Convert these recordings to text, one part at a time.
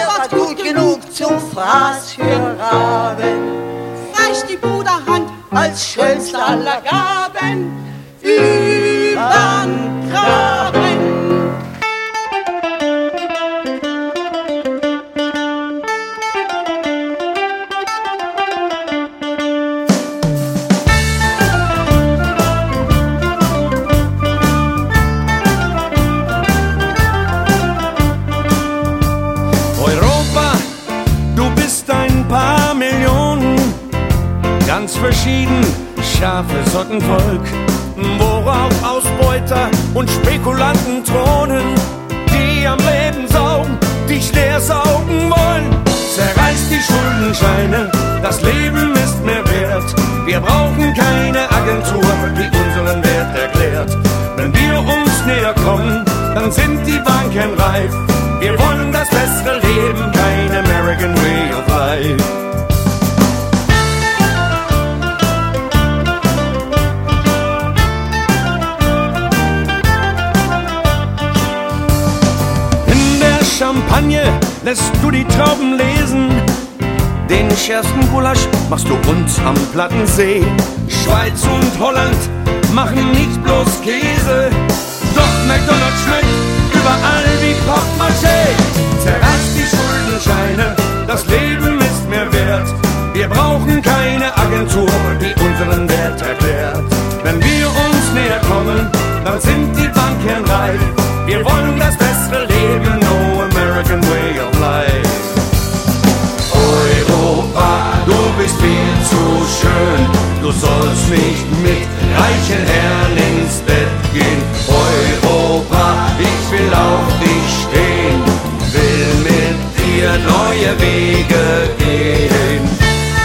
Rabatt gut genug zum Fraß für Raben. Reicht die Bruderhand als schönste aller Gaben übern Graben. Ganz verschieden, scharfe Sortenvolk, worauf Ausbeuter und Spekulanten thronen, die am Leben saugen, dich leer saugen wollen. Zerreißt die Schuldenscheine, das Leben ist mehr wert. Wir brauchen keine Agentur, die unseren Wert erklärt. Wenn wir uns näher kommen, dann sind die Banken reif. Wir wollen das bessere Leben, kein American Way of Life. Champagne lässt du die Trauben lesen. Den schärfsten Gulasch machst du uns am Plattensee. Schweiz und Holland machen nicht bloß Käse, doch McDonald's schmeckt überall wie Portemonnaie. Zerreißt die Schuldenscheine, das Leben ist mehr wert. Wir brauchen keine Agentur, die unseren Wert erklärt. Wenn wir uns näher kommen, dann sind die Banken reif. Wir wollen das bessere Leben, no American way of life. Europa, du bist viel zu schön. Du sollst nicht mit reichen Herren ins Bett gehen. Europa, ich will auf dich stehen, will mit dir neue Wege gehen.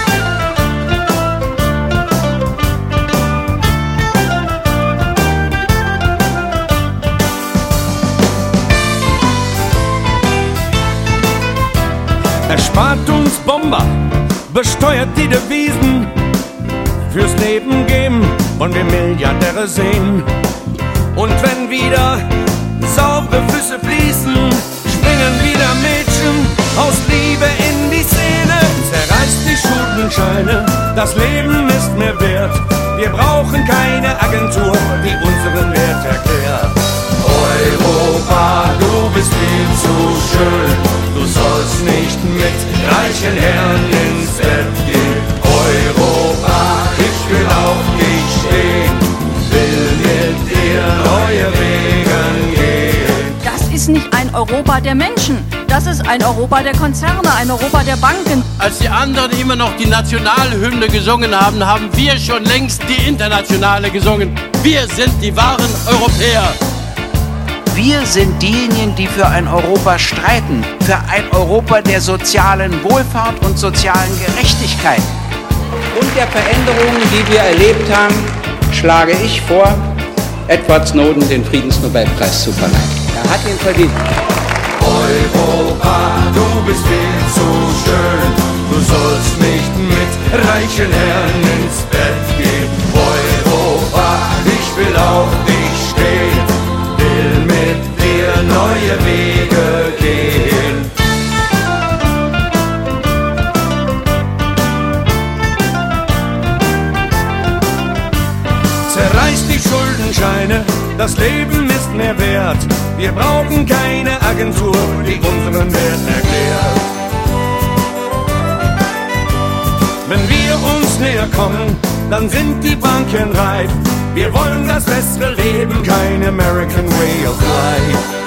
Er spart uns Bomber, besteuert die Devisen. Fürs Leben geben wollen wir Milliardäre sehen. Und wenn wieder saubere Flüsse fließen, springen wieder Mädchen aus Liebe in die Szene. Zerreißt die Schuldenscheine, das Leben ist mehr wert. Wir brauchen keine Agentur, die unseren Wert erklärt. Europa, du bist viel zu schön. Du sollst nicht mit reichen Herren ins Bett gehen. Europa, ich will auf dich stehen, will mit dir neue Wege gehen. Das ist nicht ein Europa der Menschen, das ist ein Europa der Konzerne, ein Europa der Banken. Als die anderen immer noch die Nationalhymne gesungen haben, haben wir schon längst die internationale gesungen. Wir sind die wahren Europäer. Wir sind diejenigen, die für ein Europa streiten, für ein Europa der sozialen Wohlfahrt und sozialen Gerechtigkeit. Und der Veränderungen, die wir erlebt haben, schlage ich vor, Edward Snowden den Friedensnobelpreis zu verleihen. Er hat ihn verdient. Europa, du bist viel zu schön. Du sollst nicht mit reichen Herren ins Bett gehen. Europa, ich will auf dich stehen, will mit dir neue Wege gehen. Zerreißt die Schuldenscheine, das Leben ist mehr wert. Wir brauchen keine Agentur, die unseren Wert erklärt. Wenn wir uns näher kommen, dann sind die Banken reif. Wir wollen das bessere Leben, kein American way of life.